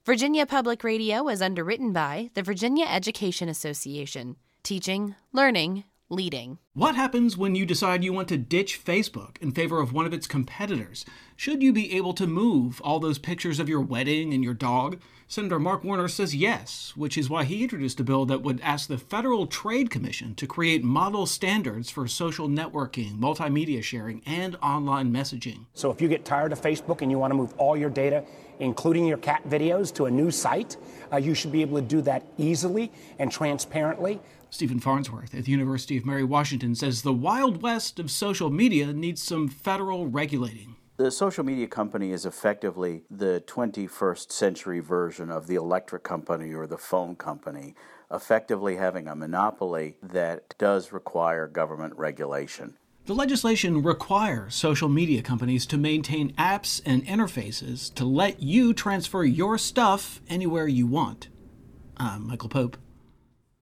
Virginia Public Radio is underwritten by the Virginia Education Association. Teaching, learning, leading. What happens when you decide you want to ditch Facebook in favor of one of its competitors? Should you be able to move all those pictures of your wedding and your dog? Senator Mark Warner says yes, which is why he introduced a bill that would ask the Federal Trade Commission to create model standards for social networking, multimedia sharing, and online messaging. So if you get tired of Facebook and you want to move all your data, including your cat videos, to a new site, you should be able to do that easily and transparently. Stephen Farnsworth at the University of Mary Washington says the Wild West of social media needs some federal regulating. The social media company is effectively the 21st century version of the electric company or the phone company, effectively having a monopoly that does require government regulation. The legislation requires social media companies to maintain apps and interfaces to let you transfer your stuff anywhere you want. I'm Michael Pope.